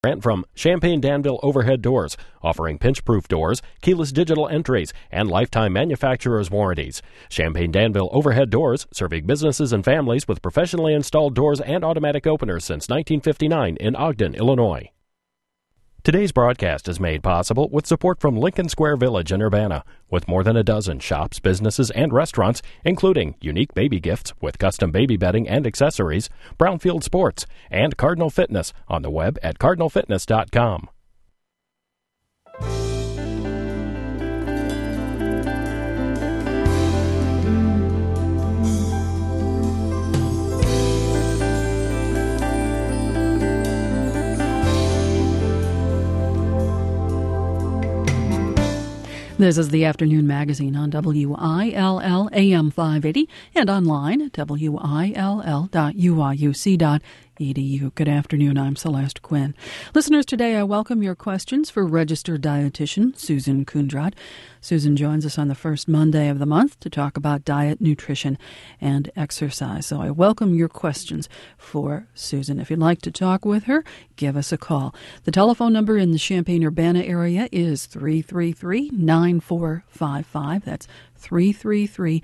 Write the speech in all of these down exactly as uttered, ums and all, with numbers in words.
Grant from Champaign Danville Overhead Doors, offering pinch-proof doors, keyless digital entries, and lifetime manufacturer's warranties. Champaign Danville Overhead Doors, serving businesses and families with professionally installed doors and automatic openers since nineteen fifty-nine in Ogden, Illinois. Today's broadcast is made possible with support from Lincoln Square Village in Urbana, with more than a dozen shops, businesses, and restaurants, including unique baby gifts with custom baby bedding and accessories, Brownfield Sports, and Cardinal Fitness on the web at cardinal fitness dot com. This is the Afternoon Magazine on W I L L A M five eighty and online at W I L L dot U I U C dot E D U. Good afternoon. I'm Celeste Quinn. Listeners, today I welcome your questions for registered dietitian Susan Coondrad. Susan joins us on the first Monday of the month to talk about diet, nutrition, and exercise. So I welcome your questions for Susan. If you'd like to talk with her, give us a call. The telephone number in the Champaign-Urbana area is three three three, nine four five five. That's three three three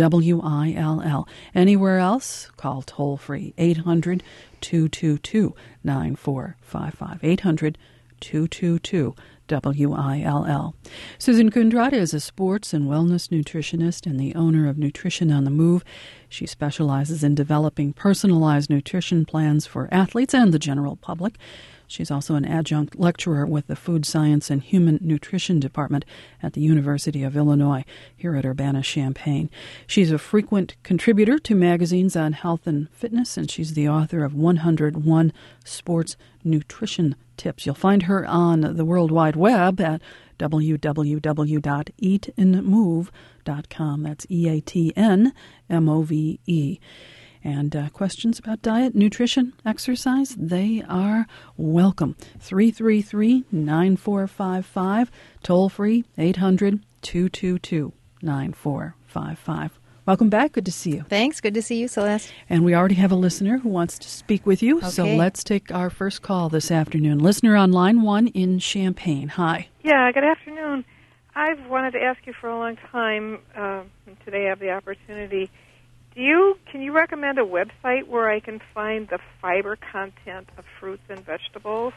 W I L L. Anywhere else, call toll-free eight hundred, two two two, nine four five five. eight hundred, two two two, W I L L. Susan Coondrad is a sports and wellness nutritionist and the owner of Nutrition on the Move. She specializes in developing personalized nutrition plans for athletes and the general public. She's also an adjunct lecturer with the Food Science and Human Nutrition Department at the University of Illinois here at Urbana-Champaign. She's a frequent contributor to magazines on health and fitness, and she's the author of one hundred one Sports Nutrition Tips. You'll find her on the World Wide Web at w w w dot eat and move dot com. That's E A T N M O V E. And uh, questions about diet, nutrition, exercise, they are welcome. three three three, nine four five five, toll-free eight hundred, two two two, nine four five five. Welcome back. Good to see you. Thanks. Good to see you, Celeste. And we already have a listener who wants to speak with you, okay. So let's take our first call this afternoon. Listener on line one in Champaign. Hi. Yeah, good afternoon. I've wanted to ask you for a long time, uh, and today I have the opportunity. Do you can you recommend a website where I can find the fiber content of fruits and vegetables?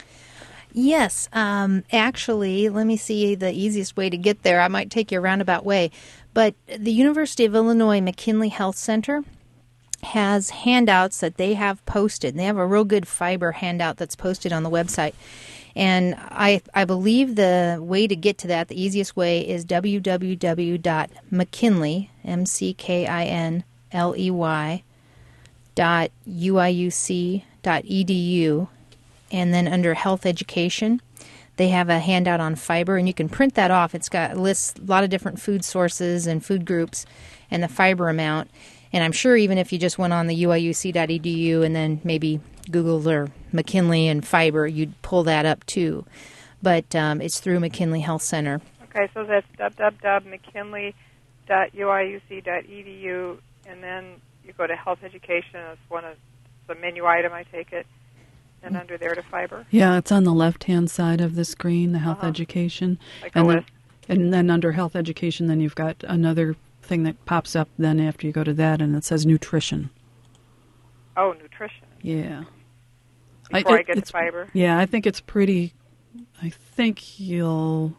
Yes. Um, actually, let me see the easiest way to get there. I might take you a roundabout way. But the University of Illinois McKinley Health Center has handouts that they have posted. They have a real good fiber handout that's posted on the website. And I I believe the way to get to that, the easiest way, is w w w dot mckinley, M C K I N L E Y, dot U I U C dot E D U. And then under health education, they have a handout on fiber, and you can print that off. It's got lists a lot of different food sources and food groups and the fiber amount. And I'm sure even if you just went on the U I U C dot E D U and then maybe Googled or McKinley and fiber, you'd pull that up too. But um, it's through McKinley Health Center. Okay, so that's w w w dot mckinley dot U I U C dot E D U, and then you go to health education. It's one of the menu item, I take it, and under there to fiber. Yeah, it's on the left-hand side of the screen, the health uh-huh. education. Like and, O S. then, and then under health education, then you've got another thing that pops up then after you go to that, and it says nutrition. Oh, nutrition. Yeah. Before I, I get to fiber? Yeah, I think it's pretty, I think you'll...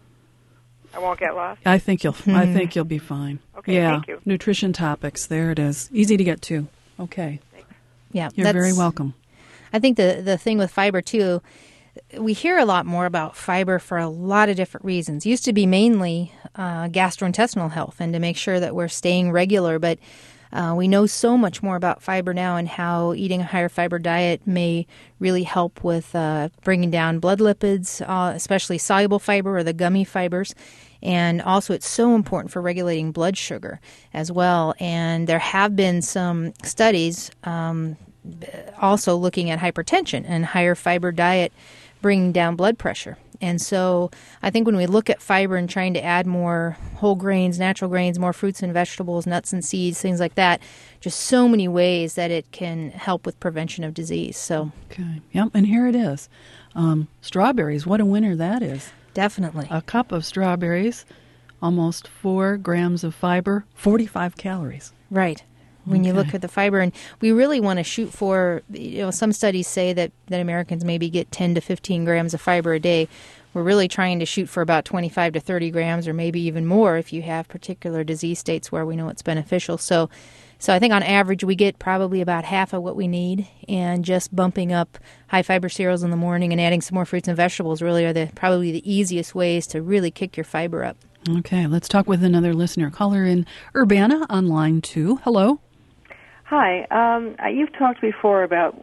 I won't get lost? I think you'll mm. I think you'll be fine. Okay, yeah. thank you. Nutrition topics, there it is. Easy to get to. Okay. Thanks. Yeah, You're very welcome. I think the, the thing with fiber, too, we hear a lot more about fiber for a lot of different reasons. It used to be mainly uh, gastrointestinal health and to make sure that we're staying regular, but uh, we know so much more about fiber now and how eating a higher fiber diet may really help with uh, bringing down blood lipids, uh, especially soluble fiber or the gummy fibers. And also it's so important for regulating blood sugar as well. And there have been some studies um, also looking at hypertension and higher fiber diet bringing down blood pressure. And so I think when we look at fiber and trying to add more whole grains, natural grains, more fruits and vegetables, nuts and seeds, things like that, just so many ways that it can help with prevention of disease. So, okay, yep, and here it is. Um, strawberries, what a winner that is. Definitely. A cup of strawberries, almost four grams of fiber, forty-five calories. Right. When Okay. you look at the fiber, and we really want to shoot for, you know, some studies say that, that Americans maybe get ten to fifteen grams of fiber a day. We're really trying to shoot for about twenty-five to thirty grams, or maybe even more if you have particular disease states where we know it's beneficial. So, so I think on average we get probably about half of what we need, and just bumping up high fiber cereals in the morning and adding some more fruits and vegetables really are the probably the easiest ways to really kick your fiber up. Okay, let's talk with another listener. Caller in Urbana on line two. Hello. Hi. Um, you've talked before about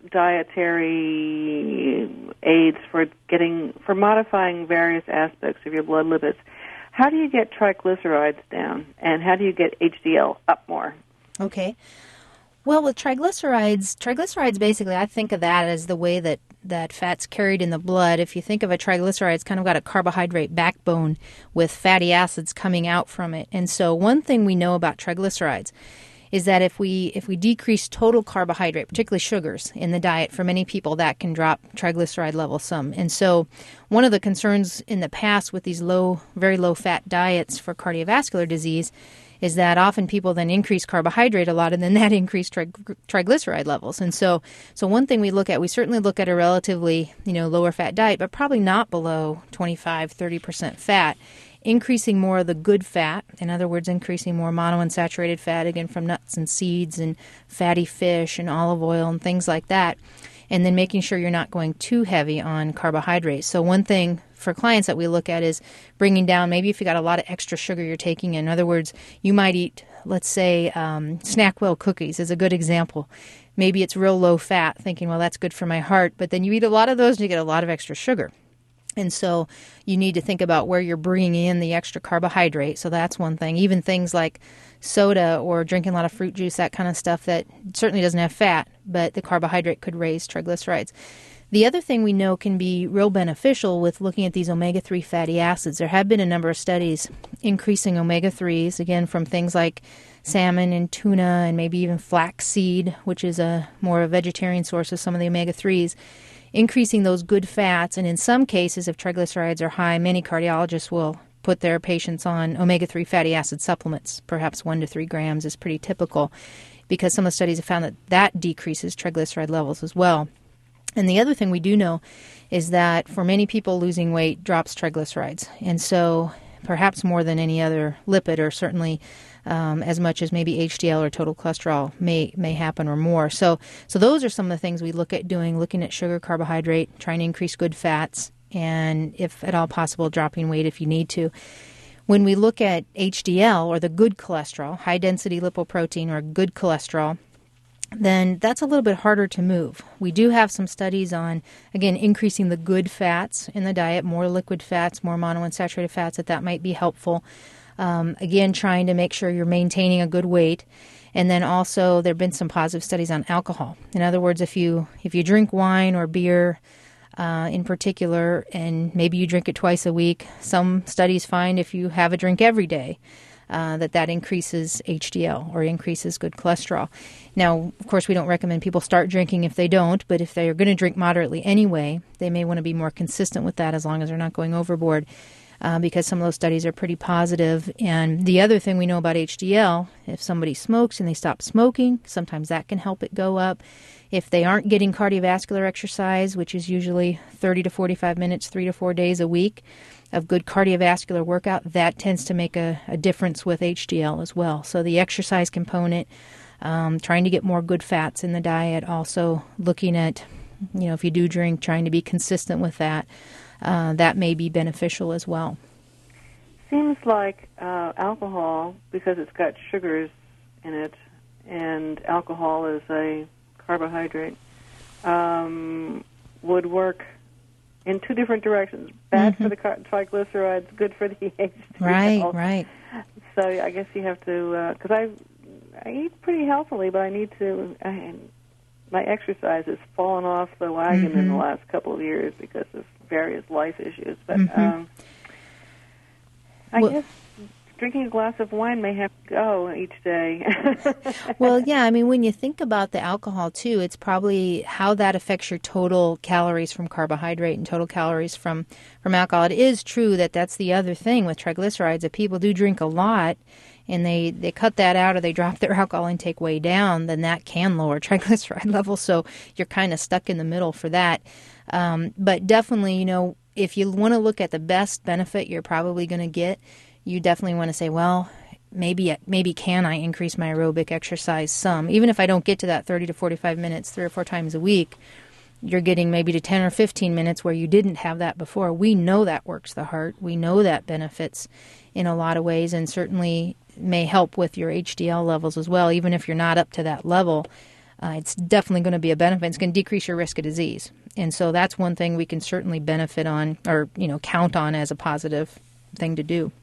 dietary aids for getting for modifying various aspects of your blood lipids. How do you get triglycerides down, and how do you get H D L up more? Okay. Well, with triglycerides, triglycerides basically, I think of that as the way that, that fat's carried in the blood. If you think of a triglyceride, it's kind of got a carbohydrate backbone with fatty acids coming out from it. And so one thing we know about triglycerides is that if we if we decrease total carbohydrate, particularly sugars, in the diet, for many people that can drop triglyceride levels some. And so one of the concerns in the past with these low, very low-fat diets for cardiovascular disease is that often people then increase carbohydrate a lot, and then that increased tri- triglyceride levels. And so so one thing we look at, we certainly look at a relatively, you know, lower-fat diet, but probably not below twenty-five, thirty percent fat, increasing more of the good fat, in other words, increasing more monounsaturated fat, again, from nuts and seeds and fatty fish and olive oil and things like that, and then making sure you're not going too heavy on carbohydrates. So one thing for clients that we look at is bringing down, maybe if you got a lot of extra sugar you're taking in. In other words, you might eat, let's say, um, Snackwell cookies is a good example. Maybe it's real low fat, thinking, well, that's good for my heart, but then you eat a lot of those and you get a lot of extra sugar. And so you need to think about where you're bringing in the extra carbohydrate. So that's one thing. Even things like soda or drinking a lot of fruit juice, that kind of stuff that certainly doesn't have fat, but the carbohydrate could raise triglycerides. The other thing we know can be real beneficial with looking at these omega three fatty acids. There have been a number of studies increasing omega threes, again, from things like salmon and tuna and maybe even flaxseed, which is a more a vegetarian source of some of the omega threes. Increasing those good fats, and in some cases, if triglycerides are high, many cardiologists will put their patients on omega three fatty acid supplements. Perhaps one to three grams is pretty typical, because some of the studies have found that that decreases triglyceride levels as well. And the other thing we do know is that for many people, losing weight drops triglycerides. And so perhaps more than any other lipid, or certainly um, as much as maybe H D L or total cholesterol may may happen or more. So so those are some of the things we look at doing, looking at sugar, carbohydrate, trying to increase good fats, and if at all possible, dropping weight if you need to. When we look at H D L, or the good cholesterol, high-density lipoprotein, or good cholesterol, then that's a little bit harder to move. We do have some studies on, again, increasing the good fats in the diet, more liquid fats, more monounsaturated fats, that that might be helpful. Um, again, trying to make sure you're maintaining a good weight. And then also there have been some positive studies on alcohol. In other words, if you if you drink wine or beer uh, in particular, and maybe you drink it twice a week, some studies find if you have a drink every day, Uh, that that increases H D L, or increases good cholesterol. Now, of course, we don't recommend people start drinking if they don't, but if they're going to drink moderately anyway, they may want to be more consistent with that as long as they're not going overboard, uh, because some of those studies are pretty positive. And the other thing we know about H D L, if somebody smokes and they stop smoking, sometimes that can help it go up. If they aren't getting cardiovascular exercise, which is usually thirty to forty-five minutes, three to four days a week of good cardiovascular workout, that tends to make a, a difference with H D L as well. So the exercise component, um, trying to get more good fats in the diet, also looking at, you know, if you do drink, trying to be consistent with that, uh, that may be beneficial as well. Seems like uh, alcohol, because it's got sugars in it, and alcohol is a carbohydrate, um, would work in two different directions. Bad mm-hmm. for the triglycerides, good for the H D L. Right, right. So I guess you have to, because uh, I I eat pretty healthily, but I need to, I, my exercise has fallen off the wagon mm-hmm. in the last couple of years because of various life issues. But mm-hmm. um, I well, guess drinking a glass of wine may have to go each day. Well, yeah, I mean, when you think about the alcohol, too, it's probably how that affects your total calories from carbohydrate and total calories from, from alcohol. It is true that that's the other thing with triglycerides, that people do drink a lot, and they, they cut that out or they drop their alcohol intake way down, then that can lower triglyceride levels. So you're kind of stuck in the middle for that. Um, but definitely, you know, if you want to look at the best benefit you're probably going to get, you definitely want to say, well, maybe maybe can I increase my aerobic exercise some? Even if I don't get to that thirty to forty-five minutes three or four times a week, you're getting maybe to ten or fifteen minutes where you didn't have that before. We know that works the heart. We know that benefits in a lot of ways, and certainly may help with your H D L levels as well. Even if you're not up to that level, uh, it's definitely going to be a benefit. It's going to decrease your risk of disease. And so that's one thing we can certainly benefit on, or, you know, count on as a positive thing to do.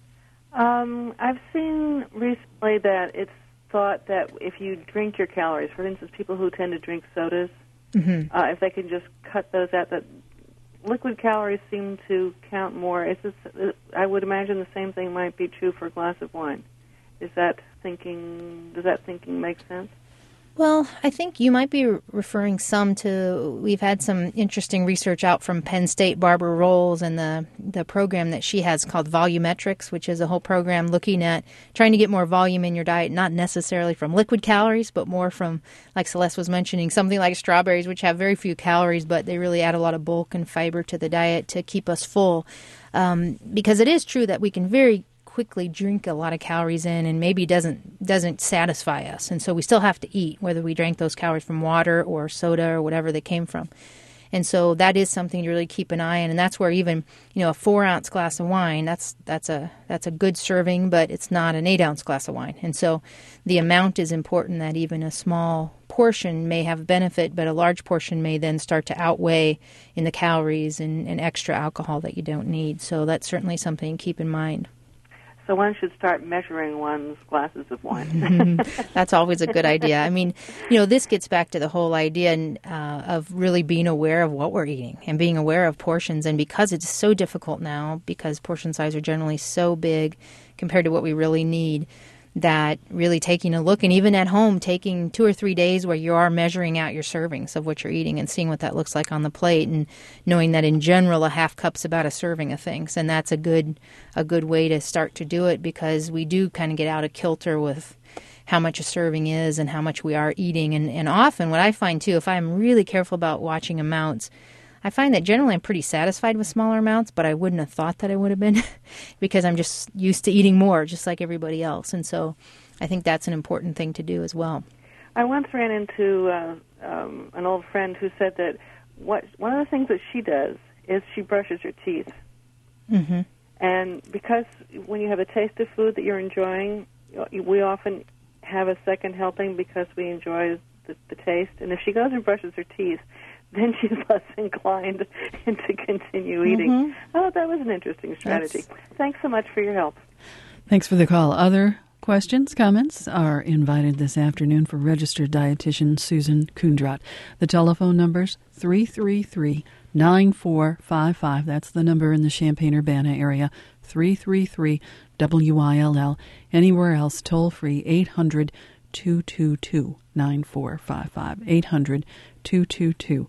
Um, I've seen recently that it's thought that if you drink your calories, for instance, people who tend to drink sodas, mm-hmm. uh, if they can just cut those out, that liquid calories seem to count more. Is this, I would imagine the same thing might be true for a glass of wine. Is that thinking? Does that thinking make sense? Well, I think you might be referring some to, we've had some interesting research out from Penn State, Barbara Rolls, and the, the program that she has called Volumetrics, which is a whole program looking at trying to get more volume in your diet, not necessarily from liquid calories, but more from, like Celeste was mentioning, something like strawberries, which have very few calories, but they really add a lot of bulk and fiber to the diet to keep us full. Um, because it is true that we can very quickly drink a lot of calories in and maybe doesn't doesn't satisfy us, and so we still have to eat, whether we drank those calories from water or soda or whatever they came from. And so that is something to really keep an eye on, and that's where even, you know, a four ounce glass of wine, that's that's a that's a good serving, but it's not an eight ounce glass of wine. And so the amount is important, that even a small portion may have benefit, but a large portion may then start to outweigh in the calories and, and extra alcohol that you don't need. So that's certainly something to keep in mind. So one should start measuring one's glasses of wine. That's always a good idea. I mean, you know, this gets back to the whole idea uh, of really being aware of what we're eating and being aware of portions. And because it's so difficult now, because portion size are generally so big compared to what we really need, that really taking a look, and even at home, taking two or three days where you are measuring out your servings of what you're eating and seeing what that looks like on the plate, and knowing that in general a half cup's about a serving of things. And that's a good a good way to start to do it, because we do kind of get out of kilter with how much a serving is and how much we are eating. And, and often what I find too, if I'm really careful about watching amounts, I find that generally I'm pretty satisfied with smaller amounts, but I wouldn't have thought that I would have been because I'm just used to eating more, just like everybody else. And so I think that's an important thing to do as well. I once ran into uh, um, an old friend who said that what one of the things that she does is she brushes her teeth. Mm-hmm. And because when you have a taste of food that you're enjoying, we often have a second helping because we enjoy the, the taste. And if she goes and brushes her teeth, then she's less inclined to continue eating. Mm-hmm. Oh, that was an interesting strategy. That's... Thanks so much for your help. Thanks for the call. Other questions, comments are invited this afternoon for registered dietitian Susan Kundrat. The telephone number's three three three, nine four five five. That's the number in the Champaign-Urbana area, three three three W I L L. Anywhere else, toll free, eight hundred, two two two, nine four five five, eight hundred, two two two,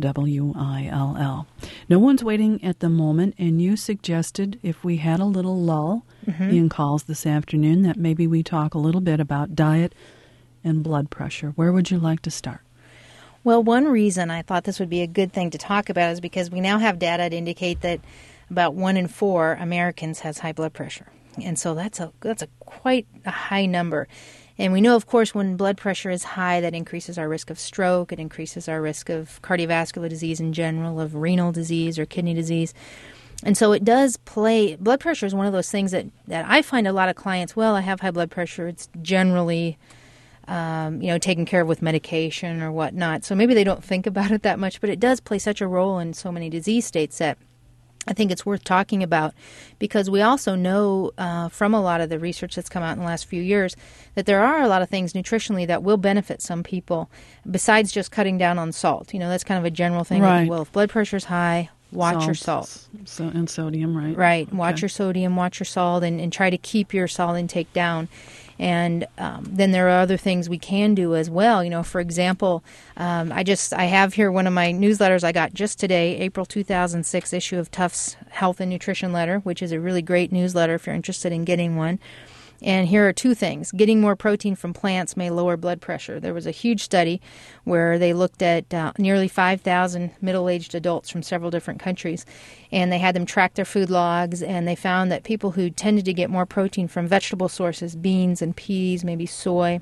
W I L L. No one's waiting at the moment, and you suggested if we had a little lull mm-hmm. in calls this afternoon that maybe we talk a little bit about diet and blood pressure. Where would you like to start? Well, one reason I thought this would be a good thing to talk about is because we now have data to indicate that about one in four Americans has high blood pressure. And so that's a that's a quite a high number. And we know, of course, when blood pressure is high, that increases our risk of stroke. It increases our risk of cardiovascular disease in general, of renal disease or kidney disease. And so it does play, blood pressure is one of those things that, that I find a lot of clients, well, I have high blood pressure. It's generally, um, you know, taken care of with medication or whatnot. So maybe they don't think about it that much, but it does play such a role in so many disease states that I think it's worth talking about, because we also know uh, from a lot of the research that's come out in the last few years that there are a lot of things nutritionally that will benefit some people besides just cutting down on salt. You know, that's kind of a general thing. Right. Well, if blood pressure's high, watch salt, your salt. So, and sodium, right? Right. Okay. Watch your sodium, watch your salt, and, and try to keep your salt intake down. And um, then there are other things we can do as well. You know, for example, um, I just I have here one of my newsletters I got just today, April two thousand six issue of Tufts Health and Nutrition Letter, which is a really great newsletter if you're interested in getting one. And here are two things. Getting more protein from plants may lower blood pressure. There was a huge study where they looked at uh, nearly five thousand middle-aged adults from several different countries, and they had them track their food logs, and they found that people who tended to get more protein from vegetable sources, beans and peas, maybe soy,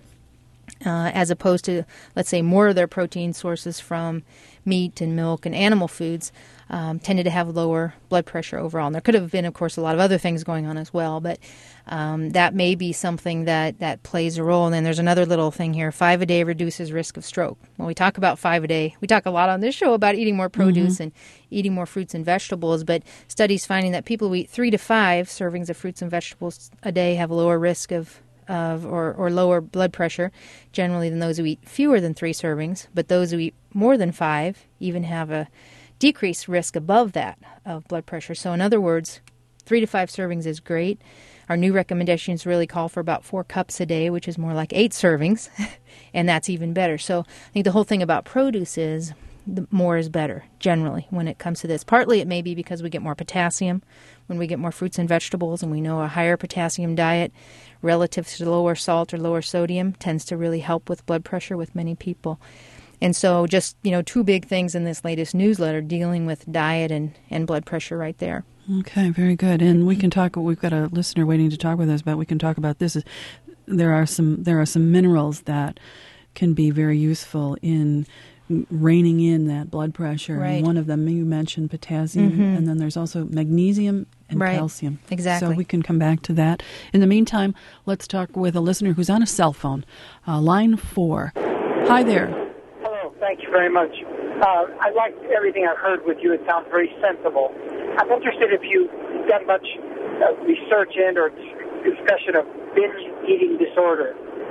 uh, as opposed to, let's say, more of their protein sources from meat and milk and animal foods, um, tended to have lower blood pressure overall. And there could have been, of course, a lot of other things going on as well, but um, that may be something that, that plays a role. And then there's another little thing here. Five a day reduces risk of stroke. When we talk about five a day, we talk a lot on this show about eating more produce mm-hmm. and eating more fruits and vegetables, but studies finding that people who eat three to five servings of fruits and vegetables a day have a lower risk of of or, or lower blood pressure generally than those who eat fewer than three servings, but those who eat more than five even have a decreased risk above that of blood pressure. So in other words, three to five servings is great. Our new recommendations really call for about four cups a day, which is more like eight servings, and that's even better. So I think the whole thing about produce is the more is better generally when it comes to this. Partly it may be because we get more potassium when we get more fruits and vegetables, and we know a higher potassium diet relative to lower salt or lower sodium tends to really help with blood pressure with many people. And so just, you know, two big things in this latest newsletter dealing with diet and, and blood pressure right there. Okay, very good. And we can talk, we've got a listener waiting to talk with us about, we can talk about this. There are some, there are some minerals that can be very useful in reining in that blood pressure. Right. And one of them, you mentioned potassium, mm-hmm. and then there's also magnesium and right. calcium. Exactly. So we can come back to that. In the meantime, let's talk with a listener who's on a cell phone. Uh, line four. Hi there. Hello. Thank you very much. Uh, I like everything I've heard with you. It sounds very sensible. I'm interested if you've done much uh, research in or discussion of binge eating disorder.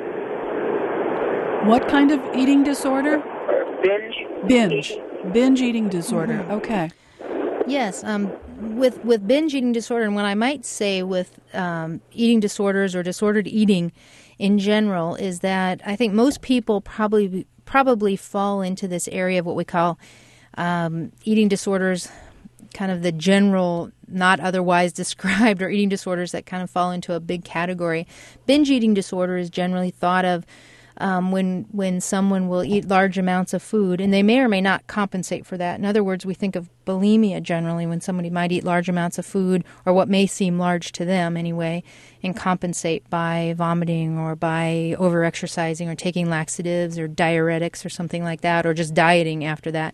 What kind of eating disorder? Binge. Binge. Eating. Binge eating disorder. Mm-hmm. Okay. Yes. Um, with with binge eating disorder, and what I might say with um, eating disorders or disordered eating in general is that I think most people probably probably fall into this area of what we call um, eating disorders, kind of the general, not otherwise described, or eating disorders that kind of fall into a big category. Binge eating disorder is generally thought of Um, when when someone will eat large amounts of food, and they may or may not compensate for that. In other words, we think of bulimia generally when somebody might eat large amounts of food, or what may seem large to them anyway, and compensate by vomiting or by overexercising or taking laxatives or diuretics or something like that, or just dieting after that.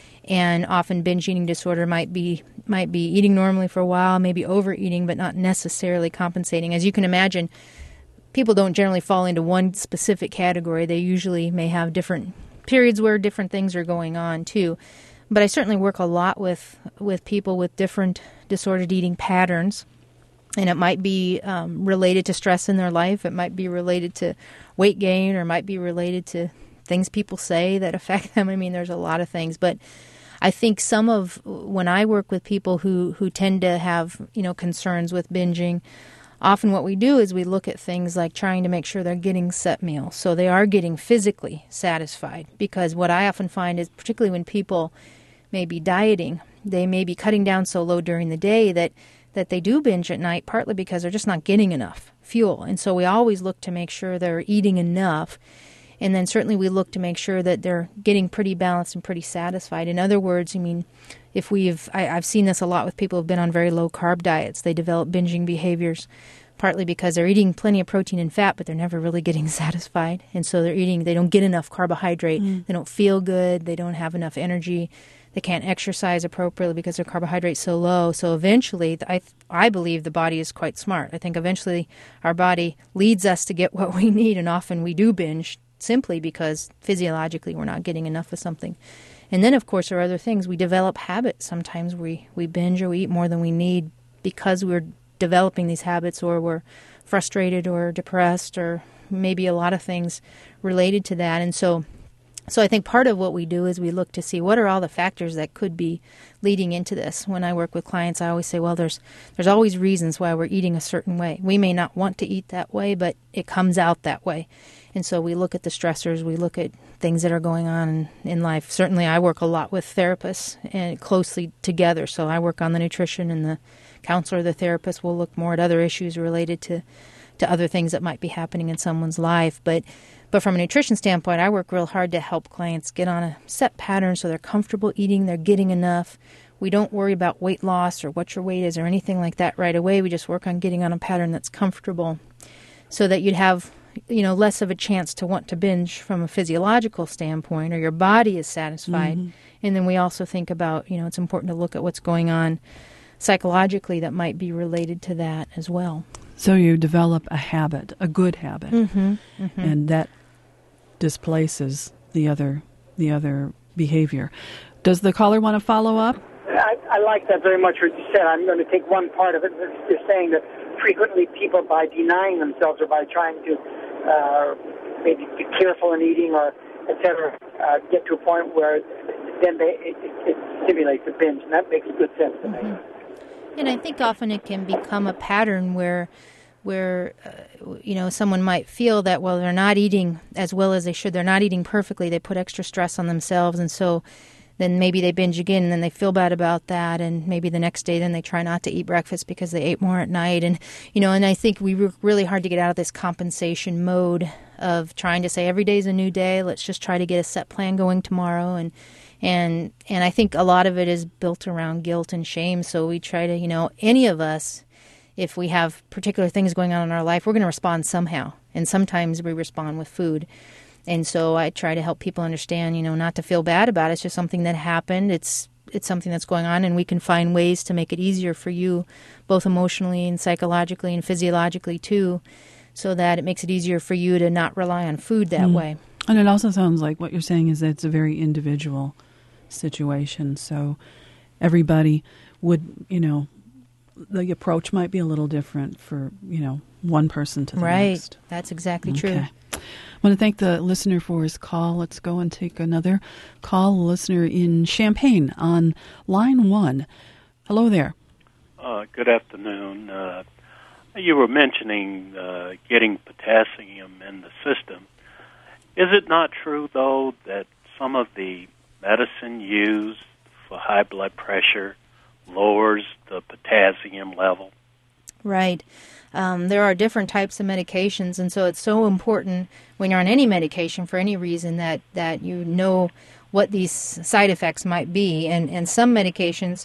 And often binge eating disorder might be might be eating normally for a while, maybe overeating, but not necessarily compensating. As you can imagine, people don't generally fall into one specific category. They usually may have different periods where different things are going on too. But I certainly work a lot with, with people with different disordered eating patterns. And it might be um, related to stress in their life. It might be related to weight gain, or it might be related to things people say that affect them. I mean, there's a lot of things. But I think some of, when I work with people who, who tend to have, you know, concerns with binging, often what we do is we look at things like trying to make sure they're getting set meals, so they are getting physically satisfied. Because what I often find is, particularly when people may be dieting, they may be cutting down so low during the day that, that they do binge at night, partly because they're just not getting enough fuel. And so we always look to make sure they're eating enough. And then certainly we look to make sure that they're getting pretty balanced and pretty satisfied. In other words, I mean, if we've, I, I've seen this a lot with people who've been on very low carb diets. They develop binging behaviors, partly because they're eating plenty of protein and fat, but they're never really getting satisfied. And so they're eating, they don't get enough carbohydrate. Mm. They don't feel good. They don't have enough energy. They can't exercise appropriately because their carbohydrate's so low. So eventually, I I believe the body is quite smart. I think eventually our body leads us to get what we need, and often we do binge simply because physiologically we're not getting enough of something. And then, of course, there are other things. We develop habits. Sometimes we, we binge or we eat more than we need because we're developing these habits, or we're frustrated or depressed, or maybe a lot of things related to that. And so so I think part of what we do is we look to see what are all the factors that could be leading into this. When I work with clients, I always say, well, there's there's always reasons why we're eating a certain way. We may not want to eat that way, but it comes out that way. And so we look at the stressors, we look at things that are going on in, in life. Certainly I work a lot with therapists and closely together. So I work on the nutrition, and the counselor, the therapist will look more at other issues related to, to other things that might be happening in someone's life. But But from a nutrition standpoint, I work real hard to help clients get on a set pattern so they're comfortable eating, they're getting enough. We don't worry about weight loss or what your weight is or anything like that right away. We just work on getting on a pattern that's comfortable so that you'd have, you know, less of a chance to want to binge from a physiological standpoint, or your body is satisfied. Mm-hmm. And then we also think about, you know, it's important to look at what's going on psychologically that might be related to that as well. So you develop a habit, a good habit, mm-hmm, mm-hmm. and that displaces the other the other behavior. Does the caller want to follow up? I, I like that very much what you said. I'm going to take one part of it. You're saying that frequently people, by denying themselves or by trying to uh, maybe be careful in eating or et cetera, uh, get to a point where then they, it, it, it stimulates a binge, and that makes good sense to me. Mm-hmm. And I think often it can become a pattern where where, uh, you know, someone might feel that, well, they're not eating as well as they should. They're not eating perfectly. They put extra stress on themselves. And so then maybe they binge again, and then they feel bad about that. And maybe the next day then they try not to eat breakfast because they ate more at night. And, you know, and I think we work really hard to get out of this compensation mode of trying to say every day's a new day. Let's just try to get a set plan going tomorrow. And And and I think a lot of it is built around guilt and shame. So we try to, you know, any of us, if we have particular things going on in our life, we're going to respond somehow. And sometimes we respond with food. And so I try to help people understand, you know, not to feel bad about it. It's just something that happened. It's it's something that's going on, and we can find ways to make it easier for you, both emotionally and psychologically and physiologically too, so that it makes it easier for you to not rely on food that mm. way. And it also sounds like what you're saying is that it's a very individual situation. So everybody would, you know, the approach might be a little different for, you know, one person to the right. next. Right. That's exactly okay. true. I want to thank the listener for his call. Let's go and take another call. A listener in Champaign on line one. Hello there. Uh, good afternoon. Uh, you were mentioning uh, getting potassium in the system. Is it not true, though, that some of the medicine used for high blood pressure lowers the potassium level? Right. Um, there are different types of medications, and so it's so important when you're on any medication for any reason that, that you know what these side effects might be. And, and some medications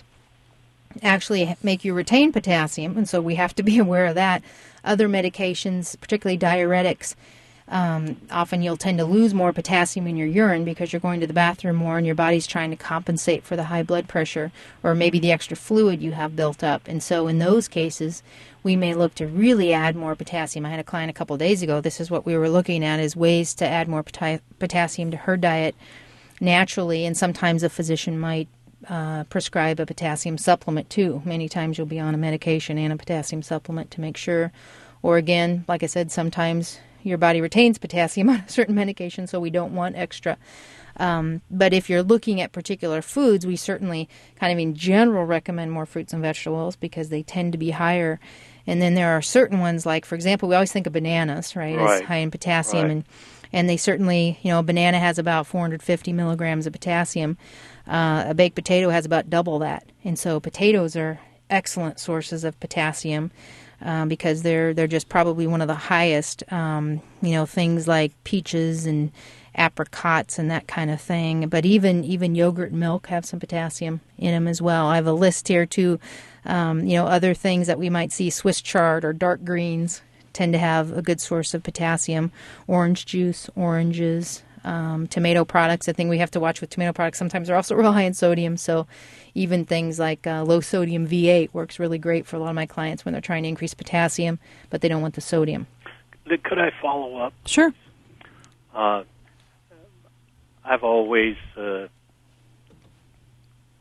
actually make you retain potassium, and so we have to be aware of that. Other medications, particularly diuretics, Um, often you'll tend to lose more potassium in your urine because you're going to the bathroom more and your body's trying to compensate for the high blood pressure or maybe the extra fluid you have built up. And so in those cases, we may look to really add more potassium. I had a client a couple of days ago. This is what we were looking at, is ways to add more pota- potassium to her diet naturally. And sometimes a physician might uh, prescribe a potassium supplement too. Many times you'll be on a medication and a potassium supplement to make sure. Or again, like I said, sometimes your body retains potassium on a certain medication, so we don't want extra. Um, but if you're looking at particular foods, we certainly kind of in general recommend more fruits and vegetables because they tend to be higher. And then there are certain ones like, for example, we always think of bananas, right, right. as high in potassium. Right. And and they certainly, you know, a banana has about four hundred fifty milligrams of potassium. Uh, a baked potato has about double that. And so potatoes are excellent sources of potassium. Um, because they're they're just probably one of the highest, um, you know, things like peaches and apricots and that kind of thing. But even even yogurt and milk have some potassium in them as well. I have a list here too, um, you know, other things that we might see. Swiss chard or dark greens tend to have a good source of potassium. Orange juice, oranges, um, tomato products. The thing we have to watch with tomato products, sometimes they're also real high in sodium. So even things like uh, low sodium V eight works really great for a lot of my clients when they're trying to increase potassium, but they don't want the sodium. Could I follow up? Sure. Uh, I've always uh,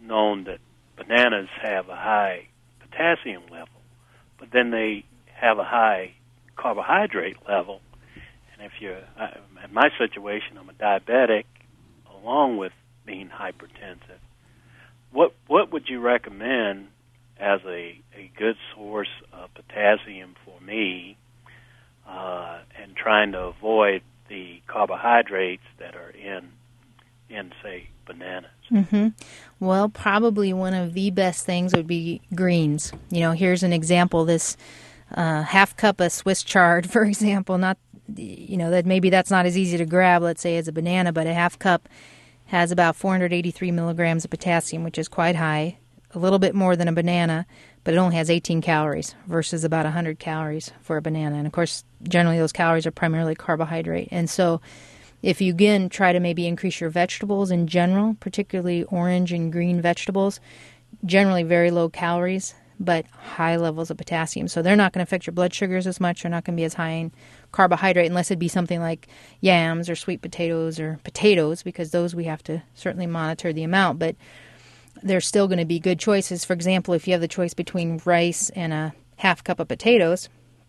known that bananas have a high potassium level, but then they have a high carbohydrate level. And if you're, I, in my situation, I'm a diabetic, along with being hypertensive. What what would you recommend as a, a good source of potassium for me, uh, and trying to avoid the carbohydrates that are in, in say, bananas? Mm-hmm. Well, probably one of the best things would be greens. You know, here's an example. This uh, half cup of Swiss chard, for example, not, you know, that maybe that's not as easy to grab, let's say, as a banana, but a half cup has about four hundred eighty-three milligrams of potassium, which is quite high, a little bit more than a banana, but it only has eighteen calories versus about one hundred calories for a banana. And, of course, generally those calories are primarily carbohydrate. And so if you, again, try to maybe increase your vegetables in general, particularly orange and green vegetables, generally very low calories, but high levels of potassium. So they're not going to affect your blood sugars as much. They're not going to be as high in carbohydrate unless it be something like yams or sweet potatoes or potatoes, because those we have to certainly monitor the amount. But they're still going to be good choices. For example, if you have the choice between rice and a half cup of potatoes,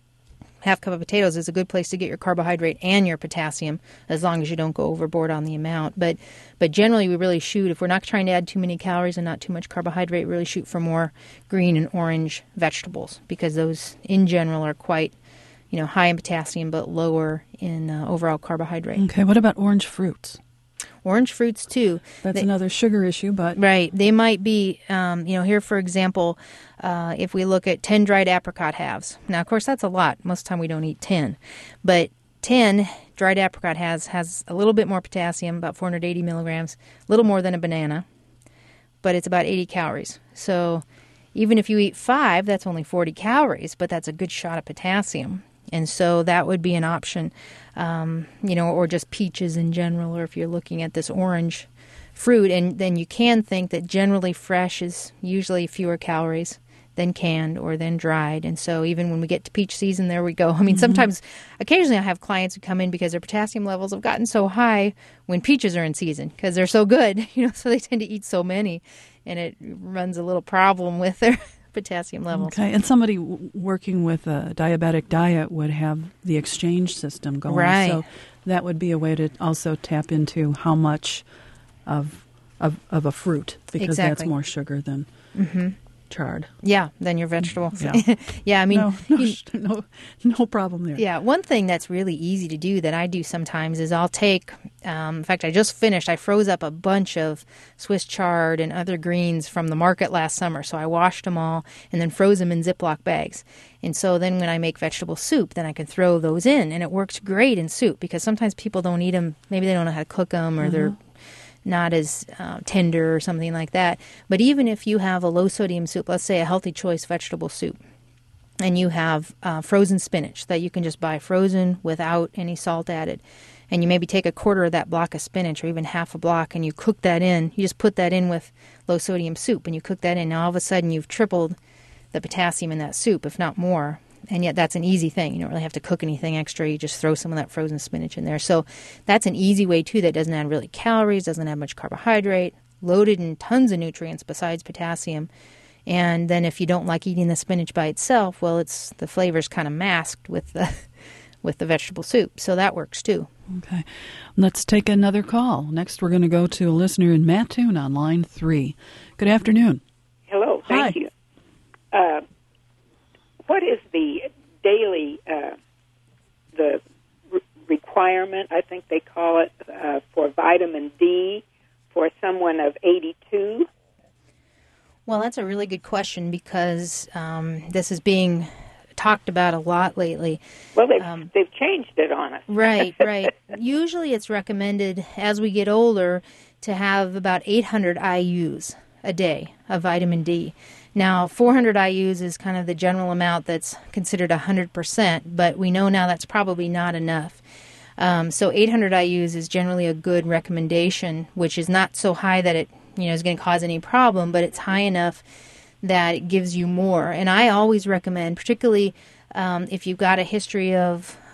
half cup of potatoes is a good place to get your carbohydrate and your potassium, as long as you don't go overboard on the amount. But but generally we really shoot, if we're not trying to add too many calories and not too much carbohydrate, really shoot for more green and orange vegetables, because those in general are quite, you know, high in potassium but lower in uh, overall carbohydrate. Okay, what about orange fruits? Orange fruits, too. That's they, another sugar issue, but... Right. They might be, um, you know, here, for example, uh, if we look at ten dried apricot halves. Now, of course, that's a lot. Most of the time we don't eat ten. But ten dried apricot halves has a little bit more potassium, about four hundred eighty milligrams, a little more than a banana, but it's about eighty calories. So even if you eat five, that's only forty calories, but that's a good shot of potassium. And so that would be an option, um, you know, or just peaches in general, or if you're looking at this orange fruit. And then you can think that generally fresh is usually fewer calories than canned or than dried. And so even when we get to peach season, there we go. I mean, mm-hmm. sometimes, occasionally I have clients who come in because their potassium levels have gotten so high when peaches are in season because they're so good, you know, so they tend to eat so many. And it runs a little problem with their potassium levels. Okay, and somebody w- working with a diabetic diet would have the exchange system going. Right. So that would be a way to also tap into how much of of, of a fruit, because exactly. that's more sugar than mm-hmm. chard. Yeah, than your vegetables. Yeah, yeah I mean, no, no, you, no, no problem there. Yeah, one thing that's really easy to do that I do sometimes is I'll take, um, in fact, I just finished, I froze up a bunch of Swiss chard and other greens from the market last summer. So I washed them all and then froze them in Ziploc bags. And so then when I make vegetable soup, then I can throw those in. And it works great in soup, because sometimes people don't eat them, maybe they don't know how to cook them, or mm-hmm. they're not as uh, tender or something like that. But even if you have a low-sodium soup, let's say a Healthy Choice vegetable soup, and you have uh, frozen spinach that you can just buy frozen without any salt added, and you maybe take a quarter of that block of spinach or even half a block and you cook that in, you just put that in with low-sodium soup and you cook that in. Now all of a sudden you've tripled the potassium in that soup, if not more. And yet that's an easy thing. You don't really have to cook anything extra. You just throw some of that frozen spinach in there. So that's an easy way, too, that doesn't add really calories, doesn't have much carbohydrate, loaded in tons of nutrients besides potassium. And then if you don't like eating the spinach by itself, well, it's the flavor's kind of masked with the with the vegetable soup. So that works, too. Okay. Let's take another call. Next, we're going to go to a listener in Mattoon on line three. Good afternoon. Hello. Thank Hi. you. Uh, What is the daily, uh, the re- requirement, I think they call it, uh, for vitamin D for someone of eighty-two? Well, that's a really good question, because um, this is being talked about a lot lately. Well, they've, um, they've changed it on us. Right, right. Usually it's recommended as we get older to have about eight hundred I U's a day of vitamin D. Now, four hundred I U's is kind of the general amount that's considered one hundred percent, but we know now that's probably not enough. Um, so eight hundred I U's is generally a good recommendation, which is not so high that it, you know, is going to cause any problem, but it's high enough that it gives you more. And I always recommend, particularly um, if you've got a history of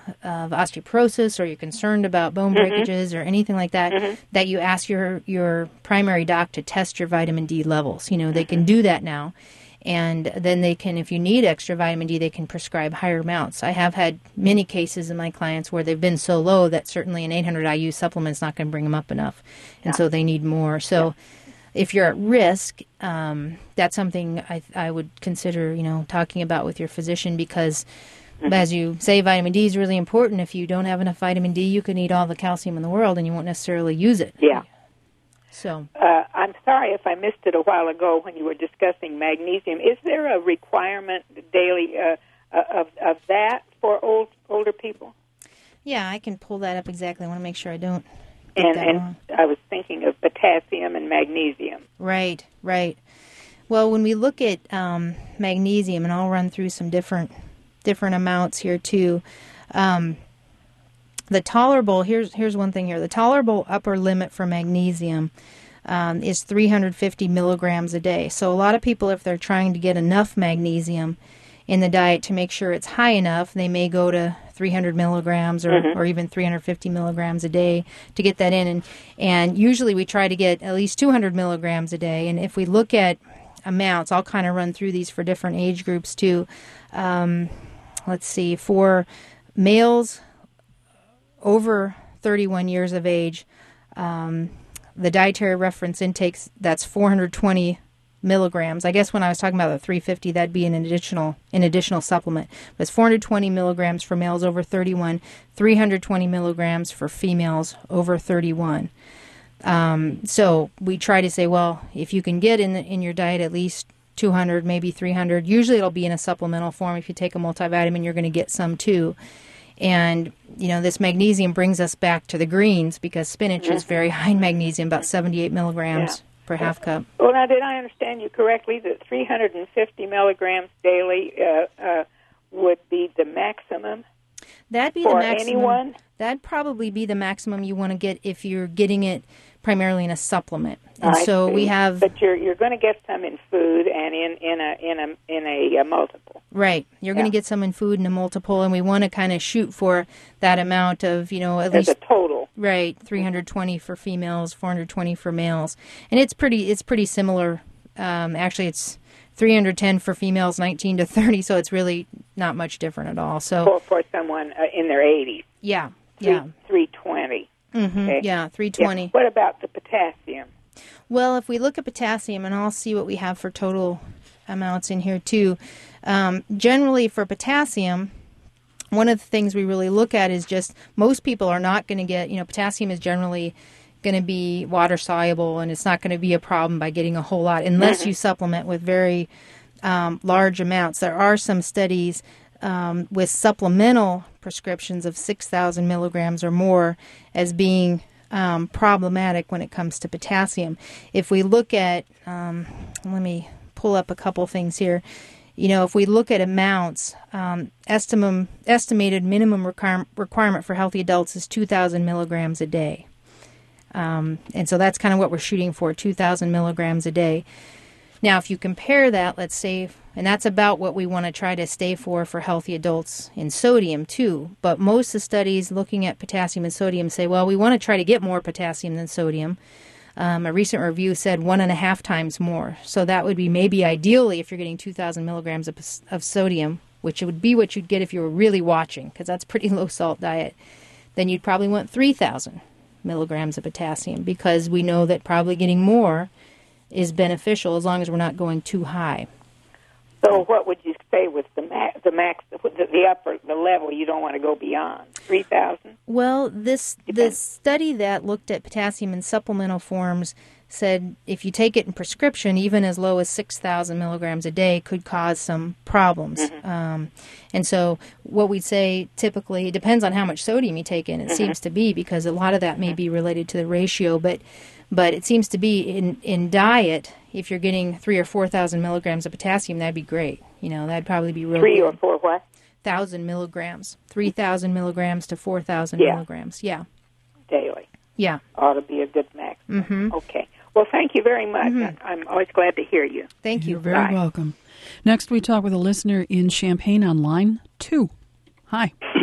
of osteoporosis, or you're concerned about bone Mm-hmm. breakages or anything like that, Mm-hmm. that you ask your, your primary doc to test your vitamin D levels. You know, they can do that now. And then they can, if you need extra vitamin D, they can prescribe higher amounts. I have had many cases in my clients where they've been so low that certainly an eight hundred I U supplement is not going to bring them up enough. And Yeah. so they need more. So Yeah. if you're at risk, um, that's something I, I would consider, you know, talking about with your physician, because Mm-hmm. as you say, vitamin D is really important. If you don't have enough vitamin D, you can eat all the calcium in the world and you won't necessarily use it. Yeah. So, Uh, I'm sorry if I missed it a while ago when you were discussing magnesium. Is there a requirement daily uh, of of that for old older people? yeah, I can pull that up exactly. I want to make sure I don't get And that and wrong. I was thinking of potassium and magnesium. Right, right. Well, when we look at um, magnesium, and I'll run through some different different amounts here too. Um, the tolerable here's here's one thing here. The tolerable upper limit for magnesium um, is three hundred fifty milligrams a day. So a lot of people, if they're trying to get enough magnesium in the diet to make sure it's high enough, they may go to three hundred milligrams or, Mhm. or even three hundred fifty milligrams a day to get that in. And, and usually we try to get at least two hundred milligrams a day. And if we look at amounts, I'll kind of run through these for different age groups too. Um, let's see, for males over thirty-one years of age, um, the dietary reference intakes, that's four hundred twenty milligrams. I guess when I was talking about the three hundred fifty, that'd be an additional an additional supplement. But it's four hundred twenty milligrams for males over thirty-one, three hundred twenty milligrams for females over thirty-one. Um, so we try to say, well, if you can get in the, in your diet at least two hundred, maybe three hundred, usually it'll be in a supplemental form. If you take a multivitamin, you're going to get some too. And, you know, this magnesium brings us back to the greens, because spinach mm-hmm. is very high in magnesium, about seventy-eight milligrams Yeah. per half cup. Well, now, did I understand you correctly that three hundred fifty milligrams daily uh, uh, would be the maximum That'd be for the maximum. anyone? That'd probably be the maximum you want to get if you're getting it primarily in a supplement. And I so see. we have, but you're you're going to get some in food and in in a in a in a, uh multiple. right, you're Yeah. going to get some in food and a multiple, and we want to kind of shoot for that amount of, you know, at As least a total. right, three hundred twenty for females, four hundred twenty for males. And it's pretty it's pretty similar. Um, actually, it's three hundred ten for females, nineteen to thirty, so it's really not much different at all. So for for someone uh, in their eighties. yeah, Three, yeah. three twenty. Mm-hmm. Okay. Yeah, three Yeah. twenty. What about the potassium? Well, if we look at potassium, and I'll see what we have for total amounts in here too. Um, generally, for potassium, one of the things we really look at is just most people are not going to get, you know, potassium is generally going to be water soluble, and it's not going to be a problem by getting a whole lot unless Mm-hmm. you supplement with very um, large amounts. There are some studies um, with supplemental prescriptions of six thousand milligrams or more as being um, problematic when it comes to potassium. If we look at, um, let me pull up a couple things here. You know, if we look at amounts, um, estimum, estimated minimum require, requirement for healthy adults is two thousand milligrams a day. Um, and so that's kind of what we're shooting for, two thousand milligrams a day. Now, if you compare that, let's say, and that's about what we want to try to stay for for healthy adults in sodium too. But most of the studies looking at potassium and sodium say, well, we want to try to get more potassium than sodium. Um, a recent review said one and a half times more. So that would be maybe ideally if you're getting two thousand milligrams of, of sodium, which would be what you'd get if you were really watching, because that's a pretty low salt diet, then you'd probably want three thousand milligrams of potassium, because we know that probably getting more is beneficial as long as we're not going too high. So what would you say was the max, the max, the, the upper, the level you don't want to go beyond? three thousand? Well, this the study that looked at potassium in supplemental forms said if you take it in prescription, even as low as six thousand milligrams a day could cause some problems. Mm-hmm. Um, and so what we'd say typically, it depends on how much sodium you take in, it mm-hmm. seems to be, because a lot of that may be related to the ratio, but but it seems to be in, in diet, if you're getting three or four thousand milligrams of potassium, that'd be great. You know, that'd probably be real Three good. or four what? Thousand milligrams, three thousand milligrams to four thousand Yeah. milligrams. Yeah, Daily. yeah. Ought to be a good max. Mm-hmm. Okay. Well, thank you very much. Mm-hmm. I'm always glad to hear you. Thank you. You're very Bye. welcome. Next, we talk with a listener in Champaign on line two. Hi.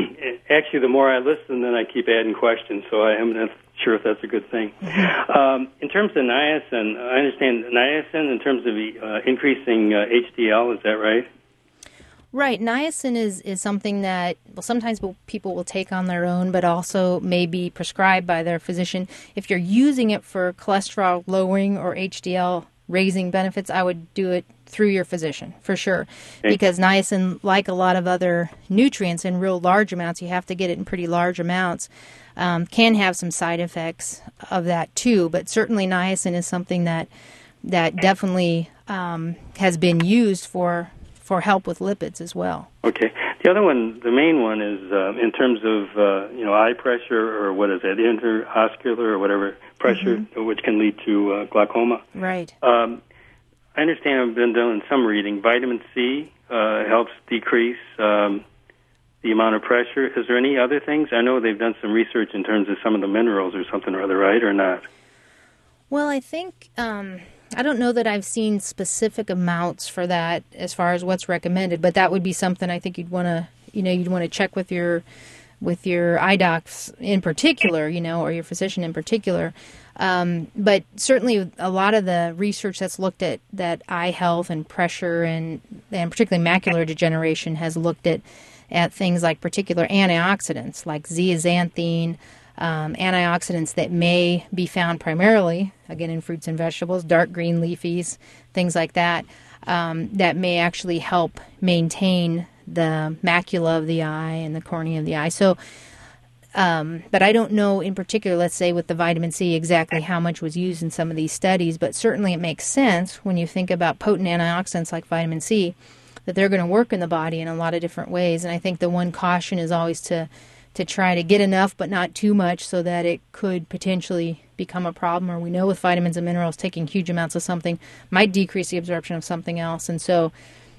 actually, the more I listen, then I keep adding questions, so I am not sure if that's a good thing. Mm-hmm. Um, in terms of niacin, I understand niacin in terms of uh, increasing uh, H D L, is that right? Right. Niacin is, is something that, well, sometimes people will take on their own, but also may be prescribed by their physician. If you're using it for cholesterol lowering or H D L raising benefits, I would do it through your physician, for sure. Okay. Because niacin, like a lot of other nutrients in real large amounts, you have to get it in pretty large amounts, um, can have some side effects of that too. But certainly niacin is something that that definitely um, has been used for for help with lipids as well. Okay. The other one, the main one, is uh, in terms of uh, you know eye pressure, or what is that, intraocular or whatever pressure, mm-hmm. which can lead to uh, glaucoma. Right. Um, I understand, I've been doing some reading. Vitamin C uh, helps decrease um, the amount of pressure. Is there any other things? I know they've done some research in terms of some of the minerals or something or other, right, or not? Well, I think... Um I don't know that I've seen specific amounts for that as far as what's recommended, but that would be something I think you'd want to, you know, you'd want to check with your, with your eye docs in particular, you know, or your physician in particular. Um, but certainly a lot of the research that's looked at that eye health and pressure and, and particularly macular degeneration has looked at, at things like particular antioxidants like zeaxanthine, Um, antioxidants that may be found primarily, again, in fruits and vegetables, dark green leafies, things like that, um, that may actually help maintain the macula of the eye and the cornea of the eye. So, um, but I don't know in particular, let's say with the vitamin C, exactly how much was used in some of these studies, but certainly it makes sense when you think about potent antioxidants like vitamin C, that they're going to work in the body in a lot of different ways. And I think the one caution is always to to try to get enough but not too much so that it could potentially become a problem. Or we know with vitamins and minerals, taking huge amounts of something might decrease the absorption of something else. And so,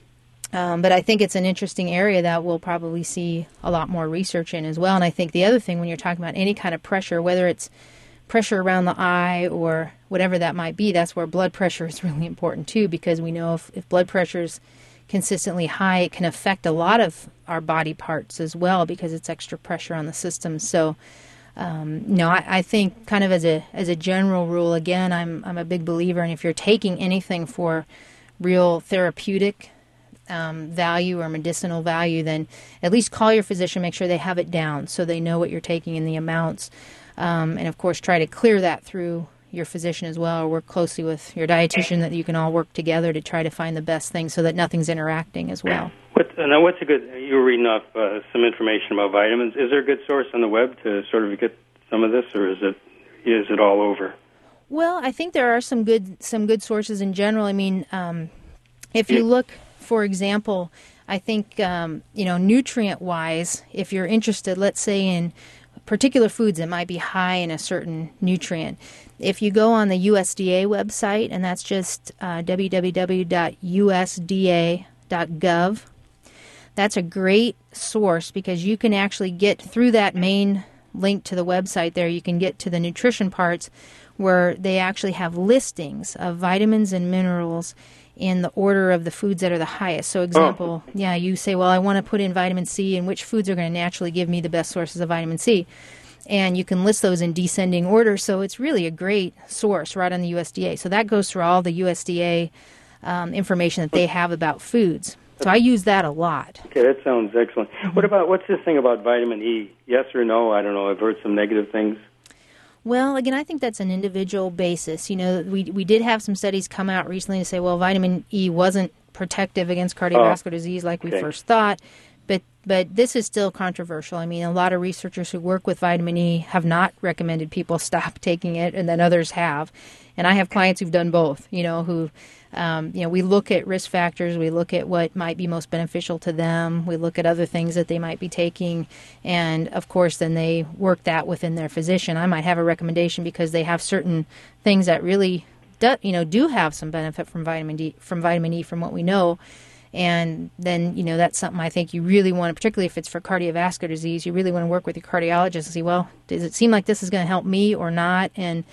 um, but I think it's an interesting area that we'll probably see a lot more research in as well. And I think the other thing when you're talking about any kind of pressure, whether it's pressure around the eye or whatever that might be, that's where blood pressure is really important too, because we know if, if blood pressure is consistently high, it can affect a lot of our body parts as well because it's extra pressure on the system. So, um, no, I, I think kind of as a as a general rule, again, I'm I'm a big believer in if you're taking anything for real therapeutic um, value or medicinal value, then at least call your physician, make sure they have it down so they know what you're taking and the amounts, um, and of course try to clear that through your physician as well, or work closely with your dietitian, that you can all work together to try to find the best thing so that nothing's interacting as well. What, now, what's a good, you were reading off uh, some information about vitamins. Is there a good source on the web to sort of get some of this, or is it is it all over? Well, I think there are some good some good sources in general. I mean, um, if you look, for example, I think, um, you know, nutrient-wise, if you're interested, let's say, in particular foods that might be high in a certain nutrient, if you go on the U S D A website, and that's just uh, w w w dot u s d a dot gov, that's a great source because you can actually get through that main link to the website there, you can get to the nutrition parts where they actually have listings of vitamins and minerals in the order of the foods that are the highest. So example, oh. yeah, you say, well, I want to put in vitamin C, and which foods are going to naturally give me the best sources of vitamin C? And you can list those in descending order. So it's really a great source right on the U S D A. So that goes through all the U S D A um, information that they have about foods. So I use that a lot. Okay, that sounds excellent. Mm-hmm. What about, what's this thing about vitamin E? Yes or no? I don't know. I've heard some negative things. Well, again, I think that's an individual basis. You know, we we did have some studies come out recently to say, well, vitamin E wasn't protective against cardiovascular oh, disease like we okay. first thought. But but this is still controversial. I mean, a lot of researchers who work with vitamin E have not recommended people stop taking it, and then others have. And I have clients who've done both, you know, who, um, you know, we look at risk factors, we look at what might be most beneficial to them, we look at other things that they might be taking, and, of course, then they work that within their physician. I might have a recommendation because they have certain things that really, do, you know, do have some benefit from vitamin D, from vitamin E, from what we know. And then, you know, that's something I think you really want to, particularly if it's for cardiovascular disease, you really want to work with your cardiologist and see, well, does it seem like this is going to help me or not? And,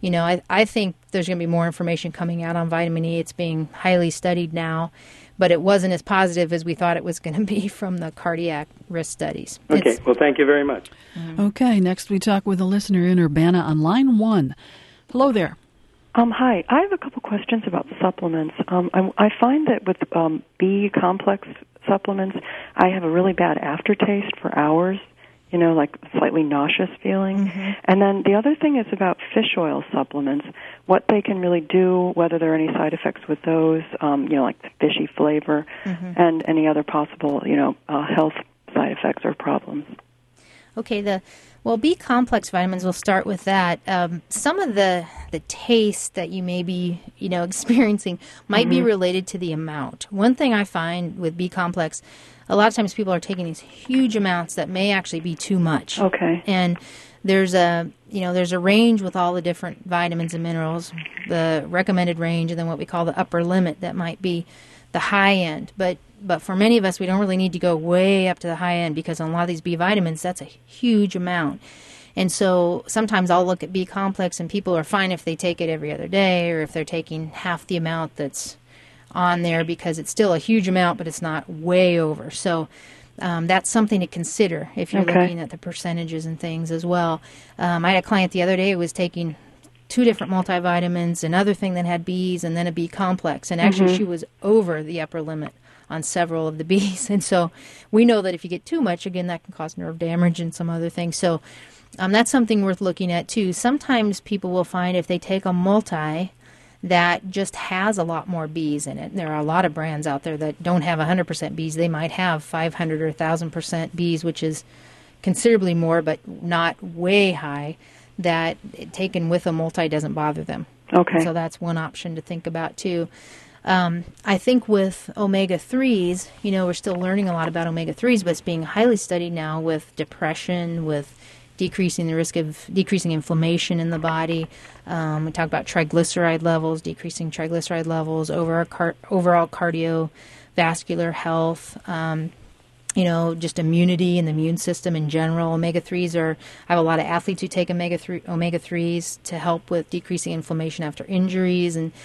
You know, I, I think there's going to be more information coming out on vitamin E. It's being highly studied now, but it wasn't as positive as we thought it was going to be from the cardiac risk studies. Okay, It's, well, thank you very much. Okay, next we talk with a listener in Urbana on line one. Hello there. Um, hi, I have a couple questions about supplements. Um, I, I find that with um, B complex supplements, I have a really bad aftertaste for hours, you know, like slightly nauseous feeling. Mm-hmm. And then the other thing is about fish oil supplements, what they can really do, whether there are any side effects with those, um, you know, like the fishy flavor, mm-hmm. and any other possible, you know, uh, health side effects or problems. Okay, the well, B complex vitamins. We'll start with that. Um, some of the the taste that you may be, you know, experiencing might mm-hmm. be related to the amount. One thing I find with B complex, a lot of times people are taking these huge amounts that may actually be too much. Okay, and there's a you know there's a range with all the different vitamins and minerals, the recommended range, and then what we call the upper limit that might be the high end, but. But for many of us, we don't really need to go way up to the high end because on a lot of these B vitamins, that's a huge amount. And so sometimes I'll look at B complex and people are fine if they take it every other day or if they're taking half the amount that's on there because it's still a huge amount, but it's not way over. So um, that's something to consider if you're okay. looking at the percentages and things as well. Um, I had a client the other day who was taking two different multivitamins, another thing that had B's, and then a B complex. And actually mm-hmm. she was over the upper limit on several of the B's. And so we know that if you get too much, again, that can cause nerve damage and some other things. So um, that's something worth looking at, too. Sometimes people will find if they take a multi that just has a lot more B's in it. There are a lot of brands out there that don't have one hundred percent B's. They might have five hundred or one thousand percent B's, which is considerably more, but not way high, that taken with a multi doesn't bother them. Okay. So that's one option to think about, too. Um, I think with omega threes, you know, we're still learning a lot about omega threes, but it's being highly studied now with depression, with decreasing the risk of decreasing inflammation in the body. Um, we talk about triglyceride levels, decreasing triglyceride levels, overall, car- overall cardiovascular health, um, you know, just immunity and the immune system in general. Omega threes are, I have a lot of athletes who take omega three, omega threes to help with decreasing inflammation after injuries. And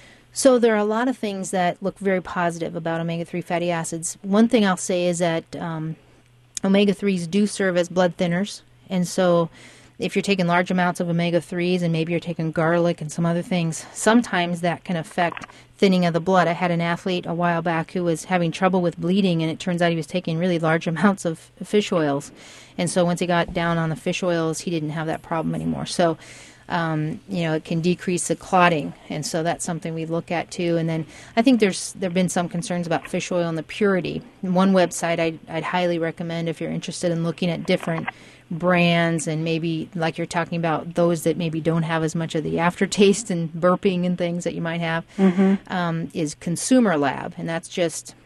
so there are a lot of things that look very positive about omega three fatty acids. One thing I'll say is that um, omega threes do serve as blood thinners. And so if you're taking large amounts of omega threes and maybe you're taking garlic and some other things, sometimes that can affect thinning of the blood. I had an athlete a while back who was having trouble with bleeding, and it turns out he was taking really large amounts of fish oils. And so once he got down on the fish oils, he didn't have that problem anymore. So Um, you know, it can decrease the clotting, and so that's something we look at too. And then I think there's there have been some concerns about fish oil and the purity. One website I'd, I'd highly recommend if you're interested in looking at different brands and maybe, like you're talking about, those that maybe don't have as much of the aftertaste and burping and things that you might have, mm-hmm. um, is Consumer Lab, and that's just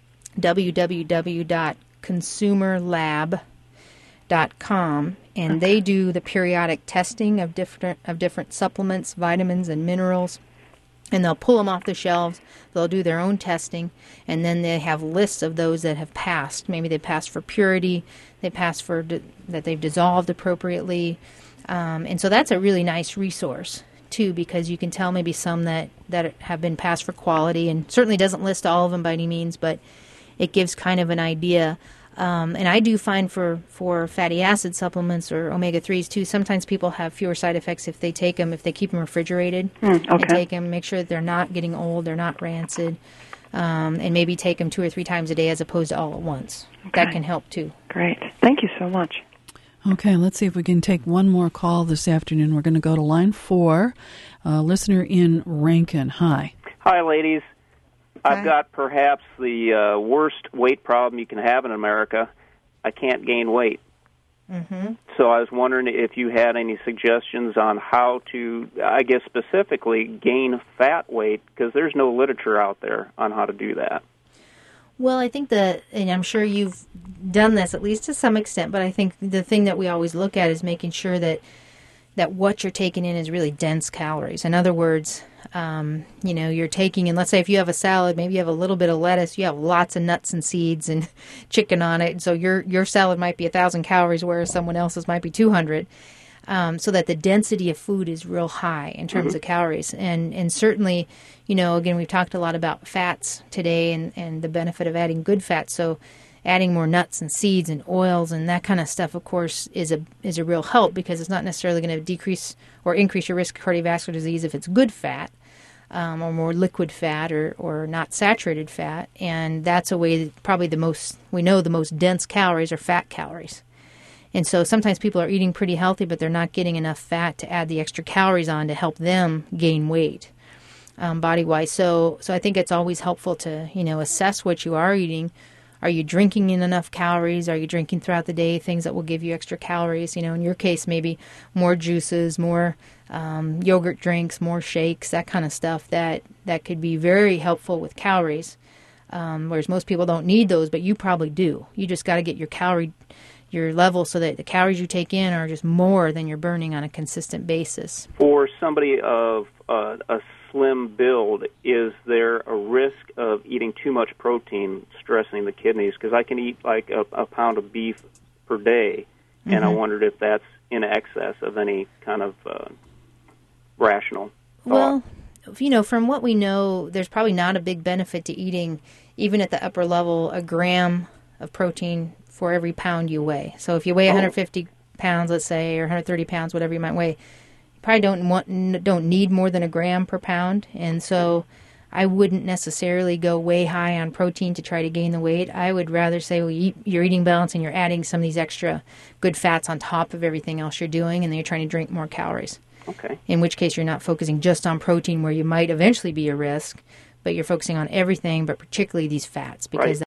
w w w dot consumer lab dot com. And they do the periodic testing of different of different supplements, vitamins, and minerals. And they'll pull them off the shelves. They'll do their own testing. And then they have lists of those that have passed. Maybe they passed for purity. They passed for di- that they've dissolved appropriately. Um, and so that's a really nice resource, too, because you can tell maybe some that, that have been passed for quality. And certainly doesn't list all of them by any means, but it gives kind of an idea. Um, and I do find for, for fatty acid supplements or omega threes, too, sometimes people have fewer side effects if they take them, if they keep them refrigerated. Mm, okay. And take them, make sure that they're not getting old, they're not rancid, um, and maybe take them two or three times a day as opposed to all at once. Okay. That can help, too. Great. Thank you so much. Okay, let's see if we can take one more call this afternoon. We're going to go to line four, uh, listener in Rankin. Hi. Hi, ladies. Hi. I've got perhaps the uh, worst weight problem you can have in America. I can't gain weight. Mm-hmm. So I was wondering if you had any suggestions on how to, I guess specifically, gain fat weight, because there's no literature out there on how to do that. Well, I think that, and I'm sure you've done this at least to some extent, but I think the thing that we always look at is making sure that that what you're taking in is really dense calories. In other words, um, you know, you're taking in, let's say if you have a salad, maybe you have a little bit of lettuce, you have lots of nuts and seeds and chicken on it. So your your salad might be one thousand calories, whereas someone else's might be two hundred. um, so that the density of food is real high in terms Mhm. of calories. And and certainly, you know, again, we've talked a lot about fats today and, and the benefit of adding good fats. So adding more nuts and seeds and oils and that kind of stuff, of course, is a is a real help, because it's not necessarily going to decrease or increase your risk of cardiovascular disease if it's good fat, um, or more liquid fat, or, or not saturated fat. And that's a way that probably the most, we know the most dense calories are fat calories. And so sometimes people are eating pretty healthy, but they're not getting enough fat to add the extra calories on to help them gain weight, um, body-wise. So, so I think it's always helpful to, you know, assess what you are eating. Are you drinking in enough calories? Are you drinking throughout the day things that will give you extra calories? You know, in your case, maybe more juices, more um, yogurt drinks, more shakes, that kind of stuff that, that could be very helpful with calories. Um, whereas most people don't need those, but you probably do. You just got to get your calorie, your level so that the calories you take in are just more than you're burning on a consistent basis. For somebody of uh, a slim build, is there a risk of eating too much protein stressing the kidneys? Because I can eat like a, a pound of beef per day, and mm-hmm. I wondered if that's in excess of any kind of uh, rational thought. Well, you know, from what we know, there's probably not a big benefit to eating, even at the upper level, a gram of protein for every pound you weigh. So if you weigh oh. one hundred fifty pounds, let's say, or one hundred thirty pounds, whatever you might weigh, probably don't want don't need more than a gram per pound. And so I wouldn't necessarily go way high on protein to try to gain the weight. I would rather say, well, you eat, you're eating balance and you're adding some of these extra good fats on top of everything else you're doing, and then you're trying to drink more calories. Okay. In which case you're not focusing just on protein, where you might eventually be a risk, but you're focusing on everything, but particularly these fats, because right.